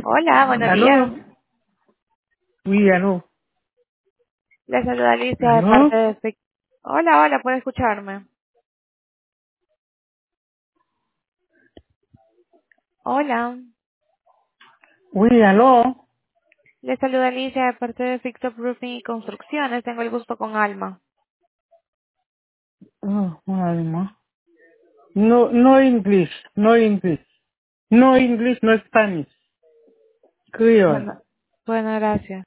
Hola, buenos días. Aló, oui, aló, Les saluda Alicia de aló, parte de Hola, hola, ¿puede escucharme? Hola. oui, aló. Les saluda Alicia de parte de Fixo Roofing y Construcciones. Tengo el gusto con Alma. Oh, Alma. No, no English, no English. No English, no Spanish. Creole. Bueno, bueno, gracias.